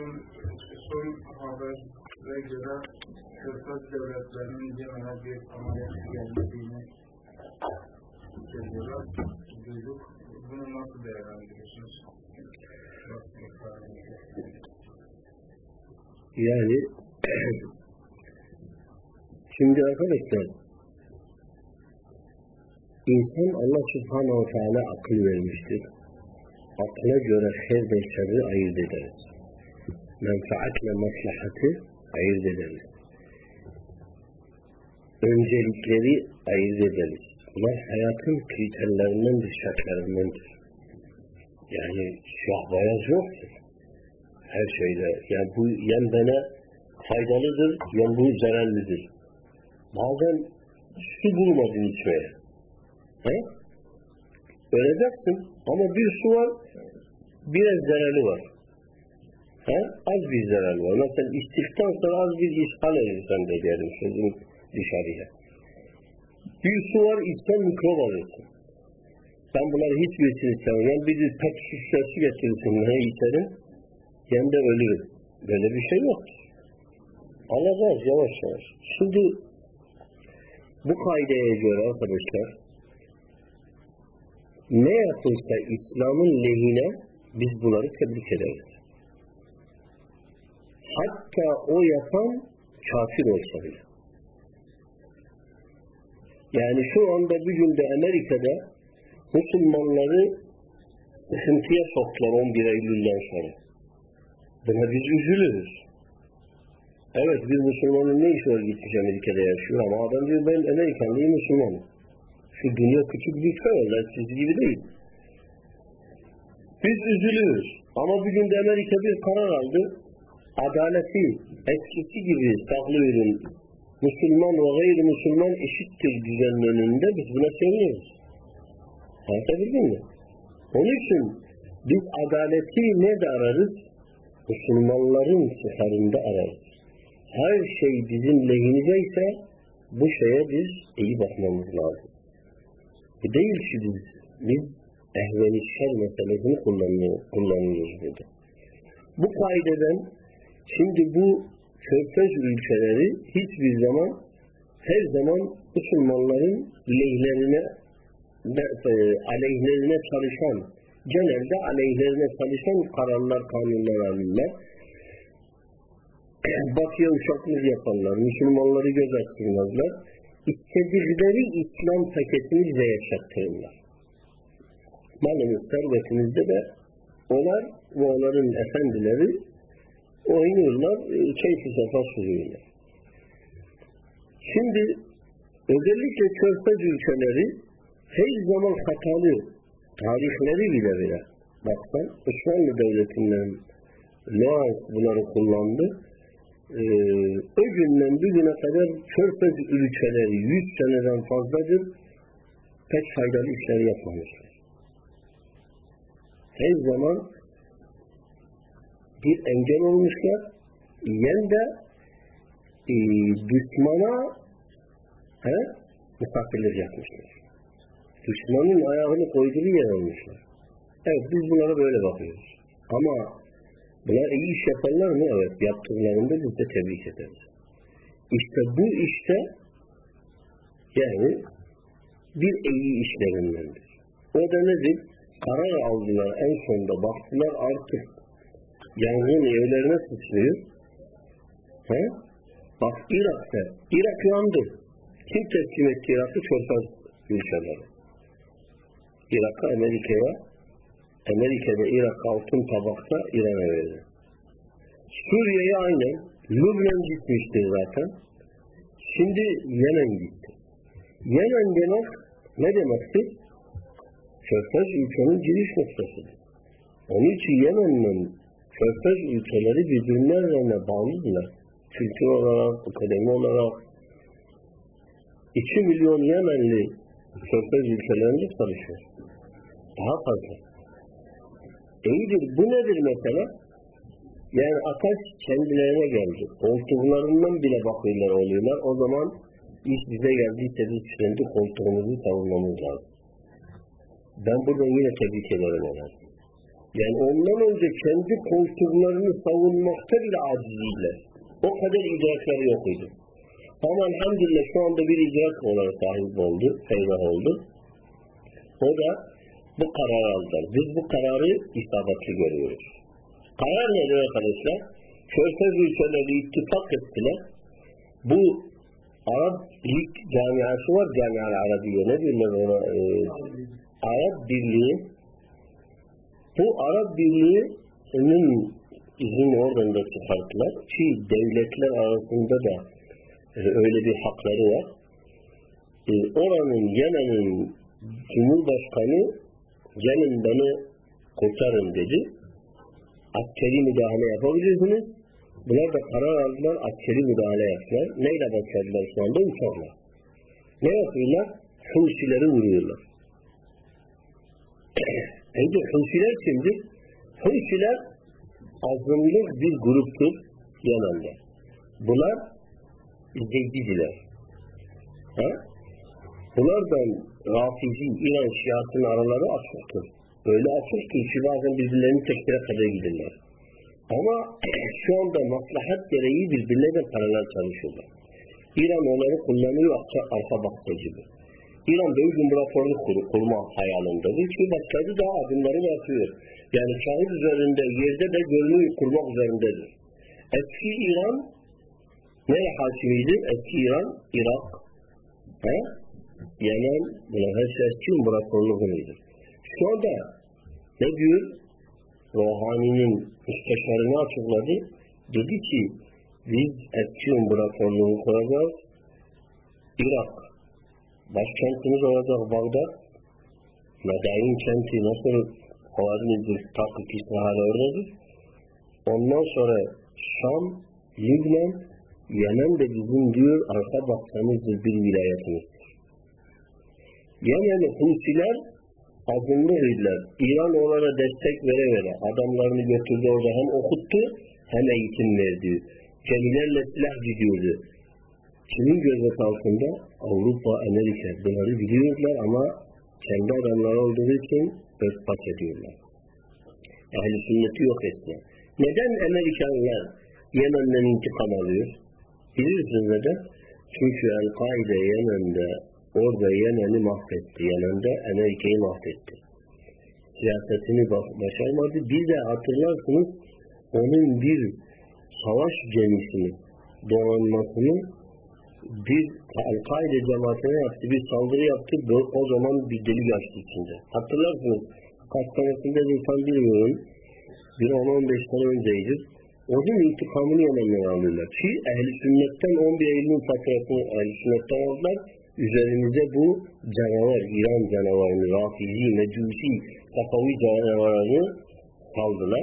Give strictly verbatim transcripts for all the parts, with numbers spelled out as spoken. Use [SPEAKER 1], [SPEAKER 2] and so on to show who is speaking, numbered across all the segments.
[SPEAKER 1] son, son habere göre Körfez devletlerinin Yemen'e bir ameliyat gelmediğini söylüyorlar, duyduk. Bunu nasıl değerlendiriyorsunuz? Nasıl
[SPEAKER 2] yani şimdi arkadaşlar, İnsan Allah Subhanahu Teala akıl vermiştir. Akla göre hayır ve şerri ayırt ederiz. Menfaatle maslahatı ayırt ederiz. Öncelikleri ayırt ederiz. Bunlar hayatın kriterlerindendir, şartlarındandır. Yani siyah beyaz yoktur. Her şeyde. Yani bu yan bana faydalıdır, yan bu zararlıdır. Bazen su bulmadın içmeye. He? Öleceksin ama bir su var, biraz zararı var. He? Az bir zararı var. Mesela içtikten sonra az bir ishal edilsen de diyelim sözün dışarıya. Bir su var, içsen mikrop alırsın. Ben bunları hiçbirisini istemem. Yani bir pet şişesi getirirsin, ne içerim, hem de ölürüm. Böyle bir şey yok. Alacağız yavaş yavaş. Şimdi bu kaideye göre arkadaşlar, ne yapılsa İslam'ın lehine biz bunları tebrik ederiz. Hatta o yapan kafir olsa bile. Yani şu anda bir günde Amerika'da Müslümanları sıkıntıya soktular on bir Eylül'den sonra. Buna biz üzülürüz. Evet, bir Müslümanın ne işi var gitmiş Amerika'da yaşıyor ama adam diyor ben Amerikanlıyım, Müslümanım. Şu dünya küçük bir köy, eskisi gibi değil. Biz üzülüyoruz. Ama bir günde Amerika bir karar aldı. Adaleti eskisi gibi sağlıyorum. Müslüman ve gayrimüslimman eşittir düzenin önünde. Biz buna seviniyoruz. Anlatabildim mi? Onun için biz adaleti nerede ararız? Müslümanların çıkarında ararız. Her şey bizim lehimize ise bu şeye biz iyi bakmamız lazım. Bu değil ki biz, biz ehven-i şer meselesini kullanıyoruz, kullanıyoruz burada. Bu kaideden şimdi bu Körfez ülkeleri hiçbir zaman her zaman Müslümanların lehlerine de, e, aleyhlerine çalışan, genelde aleyhlerine çalışan kararlar, kanunlar alırlar. Batıya uçaklık yaparlar, Müslümanları göz açtırmazlar. İstedikleri İslam paketini bize yaşattırırlar. Malımız, servetimizde de onlar ve onların efendileri oynuyorlar, keyfi sefa sürüyorlar. Şimdi özellikle Körfez ülkeleri her zaman hatalı tarihleri bile bile baktan Osmanlı Devleti'nden Loğaz bunları kullandı. Ee, o günden bugüne kadar Körfez ülkeleri yüz seneden fazladır pek faydalı işler yapmamışlar. Her zaman bir engel olmuşlar, yen de e, düşmana he, misafirlik yapmışlar. Düşmanın ayağını koyduğu yer olmuşlar. Evet, biz bunlara böyle bakıyoruz. Ama bunlar iyi iş yaparlar mı? Evet, yaptıklarında biz de tebrik ederiz. İşte bu işte yani bir iyi işlerindendir. O da nedir? Karar aldılar, en sonunda baktılar artık yangın evlerine sıçrıyor. He? Bak Irak'ta, Irak yandı. Kim teslim etti Irak'ı? Körfez ülkeleri. Irak'a, Amerika'ya, Amerika'da Irak altın tabakta İran'a verdi. Suriye'ye aynen, Lübnan gitmiştir zaten. Şimdi Yemen gitti. Yemen demek ne demektir? Körfez ülkenin giriş noktasıdır. Onun için Yemen'in Körfez ülkeleri birbirlerine bağlıdırlar. Kültür olarak, akademi olarak. iki milyon Yemenli Körfez ülkelerinde çalışıyor. Daha fazla. İyidir. Bu nedir mesela? Yani ateş kendilerine geldi. Koltuklarından bile bakıyorlar oluyorlar. O zaman iş bize geldiyse biz kendi koltuğumuzu savunmamız lazım. Ben buradan yine tebrik ederim onları. Yani ondan önce kendi koltuklarını savunmakta bile aciziydiler. O kadar idrakları yok idi. Ama elhamdülillah şu anda bir idrak olarak sahip oldu, peydah oldu. O da bu karar aldılar. Biz bu kararı isabetli görüyoruz. Karar nedir arkadaşlar? Körfez ülkeleri ittifak ettiler. Bu Arap Lig camiası var, Camial Arabiye, ne diyorlar ona? Ee, Arap Birliği. Bu Arap Birliği'nin izini oradan da çıkarttılar ki devletler arasında da e, öyle bir hakları var. E, oranın Yemen'in Cumhurbaşkanı gelin beni kurtarın dedi. Askeri müdahale yapabilirsiniz. Bunlar da karar aldılar, askeri müdahale yaptılar. Neyle başladılar şu anda? Uçakla. Ne yapıyorlar? Husileri vuruyorlar. Peki Husiler kimdir? Husiler azınlık bir gruptur Yemen'de. Bunlar Zeydidiler. Ha? Bunlardan Rafizi, İran Şiasının araları açıktır. Öyle açıktır ki bazen birbirlerini tekfire kadar giderler. Ama şu anda maslahat gereği birbirleriyle paralel çalışıyorlar. İran onları kullanıyor arka bahçe gibi. İran büyük imparatorluk kurma hayalindedir ki başkaları da adımları yapıyor. Yani kağıt üzerinde, yerde de görünüyor kurmak üzerindedir. Eski İran nereye hakimiydi? Eski İran, Irak, he? Yemen, bunlar hepsi eski imparatorluğuydu. Şu anda ne diyor? Ruhani'nin müsteşarını açıkladı. Dedi ki biz eski imparatorluğu kuracağız. Irak başkentimiz olacak Bağdat. Madain kenti nasıl Havadin'dir, Takip İsrail'e oradadır. Ondan sonra Şam, Lübnan, Yemen de bizim diyor arka bahçemizdir, bir vilayetimizdir. Yemen'i Husiler azınlık idiler. İran onlara destek vere vere adamlarını götürdü orada hem okuttu hem eğitim verdi. Gemilerle silah gidiyordu. Kimin gözeti altında? Avrupa, Amerika. Bunları biliyorlar ama kendi adamları olduğu için örtbas ediyorlar. Ehl-i sünneti yok etsin. Neden Amerikanlar Yemen'den intikam alıyor? Bilirsiniz neden? Çünkü El-Kaide Yemen'de orada Yemen'i mahvetti. Yemen'de Amerika'yı mahvetti. Siyasetini başarmadı. Bir de hatırlarsınız onun bir savaş gemisini donanmasını bir El-Kaide cemaatine yaptı. Bir saldırı yaptı. O zaman bir delik açtı içinde. Hatırlarsınız kaç senesinde de tam bilmiyorum. Bir on on beş sene önceydi. Onun intikamını Yemen'den alıyorlar. Ki Ehl-i Sünnet'ten on bir Eylül'ün faturasını Ehl-i Sünnet'ten aldılar. Üzerimize bu canavar, İran canavarını, Rafizi, Mecusi, Safavi canavarını saldılar.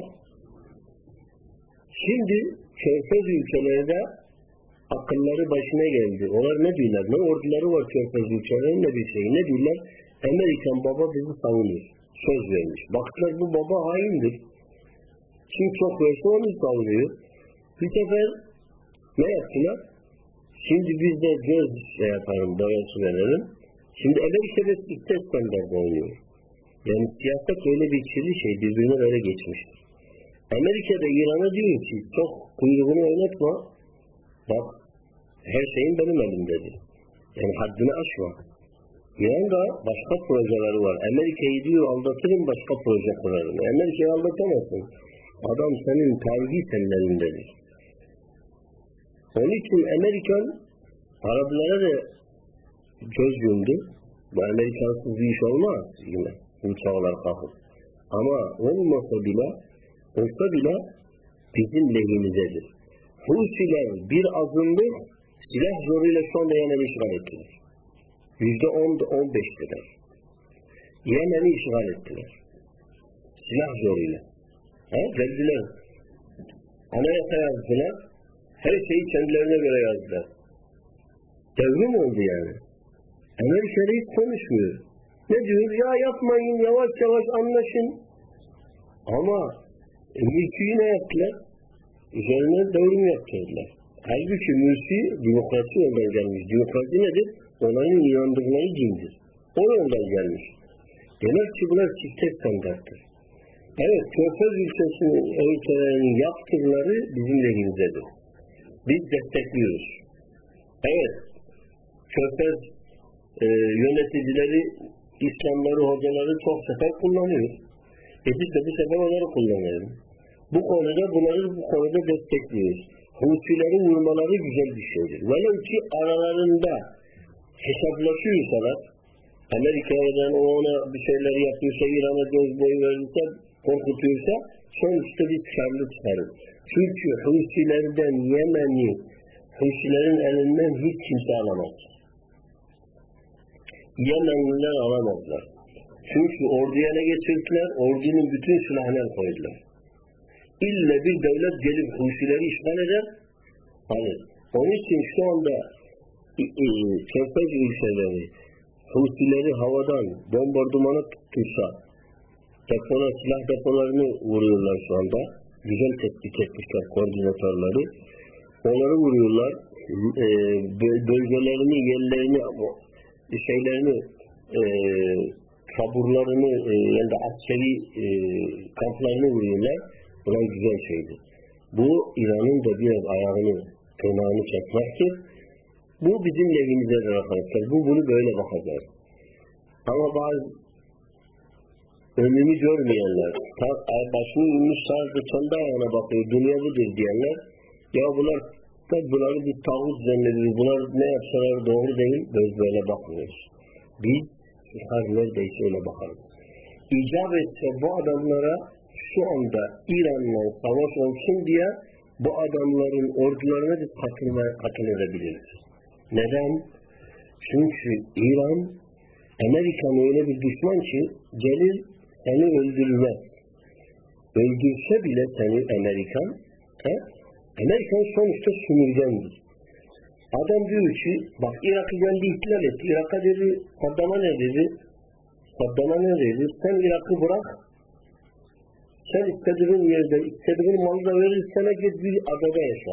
[SPEAKER 2] Şimdi Körfez ülkelerde akılları başına geldi. Onlar ne diyorlar? Ne orduları var Körfez ülkelerinin ne bir şey. Ne diyorlar? Amerikan baba bizi savunur. Söz vermiş. Baktılar bu baba haindir. Kim çok verse onu savunuyor. Bir sefer ne yaptılar? Şimdi biz de göz şey yaparım, boyası verelim. Şimdi Amerika'da çifte standart oynuyor. Yani siyaset öyle bir kirli şey, birbirine öyle geçmiştir. Amerika'da İran'a diyor ki çok kuyruğunu oynatma, bak her şeyin benim elimdedir. Yani haddini aşma. İran'da başka projeleri var. Amerika'yı diyor aldatırım, başka proje kurarım. Amerika'yı aldatamazsın. Adam senin tarihi senin elindedir. Onun için Amerikan Araplara da göz yumdu. Bu Amerikansız bir iş olmaz yine. Uçağlar kalkıp. Ama olmasa bile olsa bile bizim lehimizedir. Husiler bir azınlık silah zoruyla şu anda Yemen'i işgal ettiler. Yüzde on, on beştiler. Yemen'i işgal ettiler. Silah zoruyla. Ha? Geldiler. Anayasa yazdılar. Her şeyi kendilerine göre yazdılar. Devrim oldu yani. Amerika'da hiç konuşmuyor. Ne diyor? Ya yapmayın, yavaş yavaş anlaşın. Ama e, mülküyü ne yaptılar? Üzerine devrim yaptırdılar. Halbuki mülkü demokrasi yoldan gelmiş. Demokrasi nedir? Onların inandıkları dindir. O yoldan gelmiş. Demek ki bunlar çifte standarttır. Evet, Körfez ülkesinin ülkelerinin yaptıkları bizim lehimizedir. Biz destekliyoruz. Evet, Körfez e, yöneticileri, İslamları, hocaları çok sefer kullanıyor. E biz de bu sefer onları kullanıyoruz. Bu konuda bunları bu konuda destekliyoruz. Husilerin vurmaları güzel bir şeydir. Velev ki aralarında hesaplaşıyorsalar, Amerika'dan ona bir şeyler yapıyorsa, İran'a göz boyu verirse, korkutuyorsa, sonuçta biz karlı çıkarız. Çünkü Husilerden Yemen'i, Husilerin elinden hiç kimse alamaz. Yemenliler alamazlar. Çünkü orduya ne geçirdiler? Ordunun bütün silahını koydular. İlle bir devlet gelip Husileri işgal eder. Hayır. Onun için şu anda Körfez ülkeleri Husileri havadan bombardımana tuttursa, depolar, silah depolarını vuruyorlar şu anda. Güzel tespit etmişler koordinatörleri. Onları vuruyorlar. E, bölgelerini, yerlerini, şeylerini, e, taburlarını, e, yani de askeri e, kamplarını vuruyorlar. Bunlar güzel şeydi. Bu İran'ın da biraz ayağını, tırnağını kesmektir. Bu bizim lehimizdedir arkadaşlar. Bu bunu böyle bakacağız. Ama bazı önünü görmeyenler, başını inmiş sadece kendi ayağına bakıyor, dünya budur diyenler, ya bunlar da bunları bir tağut zannediyor, bunlar ne yapsalar doğru değil, biz böyle bakmıyoruz. Biz çıkar neredeyse öyle bakarız. İcap etse bu adamlara şu anda İran'la savaş olsun diye bu adamların ordularına biz katılmaya katılabiliriz. Neden? Çünkü İran Amerika'nın öyle bir düşman ki gelir seni öldürmez. Öldürse bile seni Amerikan, he? Amerikan sonuçta sümürgendir. Adam diyor ki, bak Irak'ı geldi ihtilal etti. Irak'a dedi, Saddam'a ne dedi? Saddam'a ne dedi? Sen Irak'ı bırak, sen istediğin yerde, istediğin malı da verirsene git bir adada yaşa.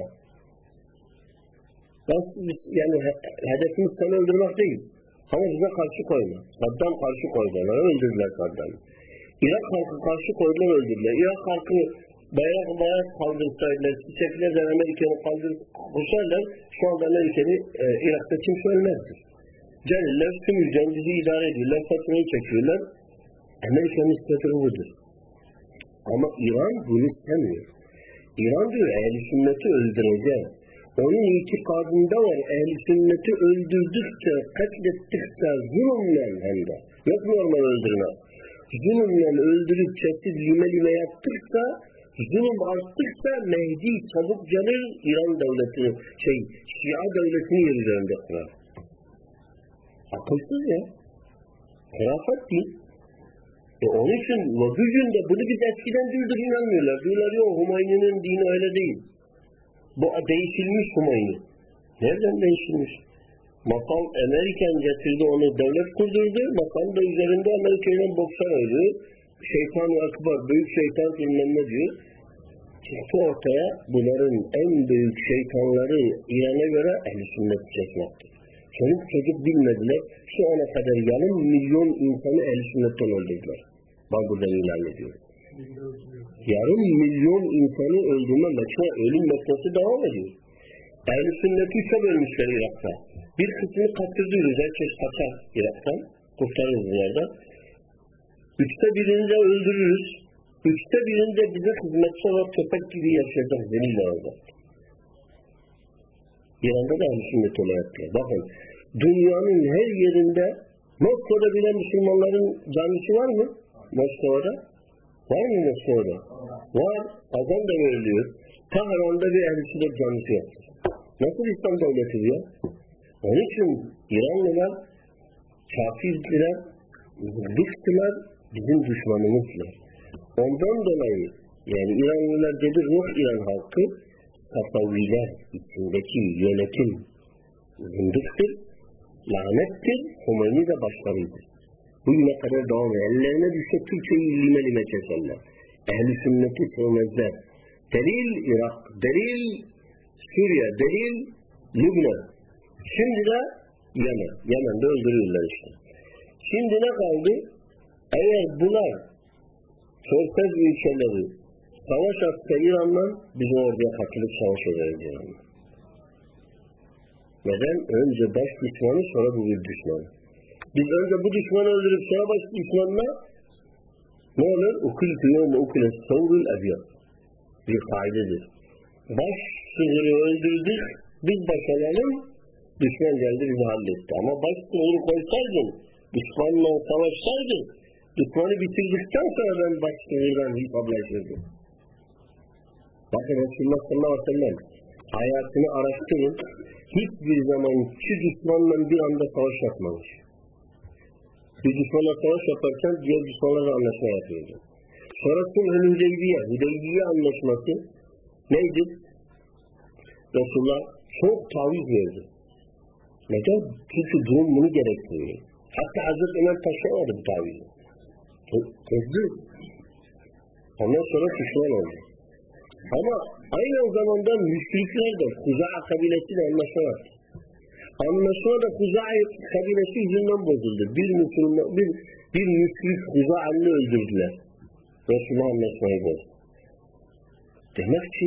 [SPEAKER 2] Nasıl biz, yani hedefimiz seni öldürmek değil. Ama bize karşı koyma. Saddam karşı koydular, öldürdüler Saddam'ı. Irak halkı karşı koydular, öldürdüler. Irak halkı bayrak bayrak kaldırsaydılar, çiçeklerden Amerika'nı kaldırsaydılar, şu anda Amerika'nı e, Irak'ta kimse ölmezdir. Gelirler, sümürgen bizi idare ediyorlar, faturayı çekiyorlar. Amerika'nın istediği budur. Ama İran bunu istemiyor. İran diyor, ehl-i sünneti öldüreceğim. Onun itikadında var, ehl-i sünneti öldürdükçe, katlettikçe, zulümle hem de, yok normal öldürme. Zulümle öldürüp, kesip, lime lime yaptıkça, zulüm arttıkça Mehdi çabuk gelir, İran devletini, şey, Şia devletini yer üzerinde kurar. Akılsız ya. Hırafat değil. E onun için bugün de bunu biz eskiden diyorduk, inanmıyorlar. Diyorlar ya Hümayni'nin dini öyle değil. Bu değişilmiş Hümayni. Nereden değişilmiş? Masal Amerikan getirdi onu, devlet kurdurdu. Masal da üzerinde Amerika'yla boksan oynuyor. Şeytan-ı Akbar, büyük şeytan bilmem ne diyor. Çıktı ortaya bunların en büyük şeytanları İran'a göre ehl-i sünnet kesmektir. Çocuk çocuk bilmediler. Şu ana kadar yarım milyon insanı ehl-i sünnetten öldürdüler. Ben burada ilan ediyorum. Yarım milyon insanı öldürme meçhul ölüm meselesi devam ediyor. Ehl-i sünneti üçe bölmüşler Irak'ta. Bir kısmını kaçırdıyoruz. Herkes kaçar Irak'tan. Kurtarırız bunlardan. Üçte birini de öldürürüz. Üçte birini de bize hizmetçi olarak köpek gibi yaşayacak zeliyle olacak. İran'da da ehl-i sünnet olarak diyor. Bakın, dünyanın her yerinde Moskova'da bile Müslümanların camisi var mı? Moskova'da. Var mı Moskova'da? Var. Azan da veriliyor. Tahran'da bir ehl-i sünnet camisi yaptı. Nasıl İslam devleti diyor? Onun için İranlılar kafirdiler, zıddıktılar, bizim düşmanımızdılar. Ondan dolayı yani İranlılar dedi, ruh İran halkı Safaviler içindeki yönetim zındıktır, lanettir, Hümeyni de başlarıdır. Bugüne kadar devam ediyor. Ellerine düşse Türkçeyi lime lime keserler. Ehl-i sünneti sevmezler. Delil Irak, delil Suriye, delil Lübnan. Şimdi de Yemen. Yemen'de öldürüyorlar işte. Şimdi ne kaldı? Eğer bunlar Körfez ülkeleri savaş atsa İran'la biz oraya katılıp savaş ederiz İran'la. Neden? Önce baş düşmanı sonra bu bir düşmanı. Biz önce bu düşmanı öldürüp sonra baş düşmanına ne olur? Ukul kıyım ukul savrul ebiyat. Bir kaidedir. Baş sığırı öldürdük, biz baş alalım, düşman geldi bizi halletti. Ama baş sığırı koysaydın, düşmanla savaşsaydın, düşmanı bitirdikten sonra ben baş sığırdan hesaplaşırdım. Bakın Resulullah sallallahu aleyhi ve sellem hayatını araştırın, hiçbir zaman şu düşmanla bir anda savaş yapmamış. Bir düşmanla savaş yaparken diğer düşmanlarla anlaşma yapıyordu. Sonrasında Hudeybiye, Hudeybiye anlaşması neydi? Resulullah çok taviz verdi. Neden? Çünkü durum bunu gerektiriyor. Hatta Hazreti Ömer taşıyamadı bu tavizi. Kızdı. Ondan sonra pişman oldu. Ama aynı zamanda müşrikler de Kuza'a kabilesiyle anlaşma yaptı. Anlaşma da Kuza'a kabilesi yüzünden bozuldu. Bir Müslüman, bir, bir müşrik Kuza'ını öldürdüler. Resulullah anlaşmayı bozdu. Demek ki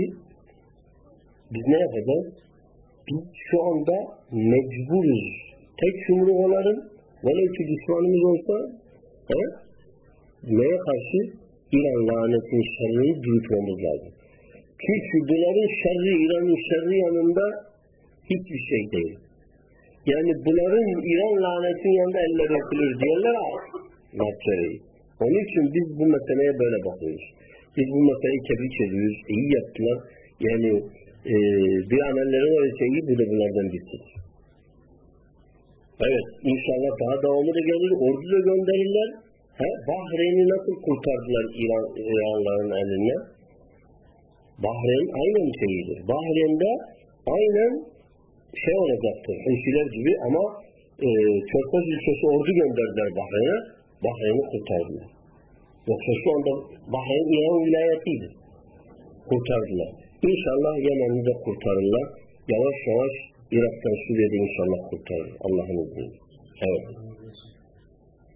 [SPEAKER 2] biz ne yapacağız? Biz şu anda mecburuz. Tek yumruk olalım, velev ki düşmanımız olsa, he? Neye karşı? İran lanetinin şerrini dürütmemiz lazım. Çünkü bunların şerri, İran'ın şerri yanında hiçbir şey değil. Yani bunların İran lanetinin yanında eller öpülür diyorlar maddeyi. Onun için biz bu meseleye böyle bakıyoruz. Biz bu meseleyi tebrik ediyoruz. İyi yaptılar. Yani e, bir amelleri varsa iyi, bu da bunlardan birisidir. Evet, inşallah daha devamı da gelir. Ordu da gönderirler. He, Bahreyn'i nasıl kurtardılar İran, İranlıların eline? Bahreyn aynen şeyidir. Bahreyn'de aynen şey olacaktır. Hüsiler gibi ama e, Körfez ülkesi ordu gönderdiler Bahreyn'e. Bahreyn'i kurtardılar. Yoksa şu anda Bahreyn İran vilayetidir. Kurtardılar. İnşallah Yemen'i de kurtarırlar. Yavaş yavaş Irak'tan Suriye'de inşallah kurtarır. Allah'ın izniyle. Evet.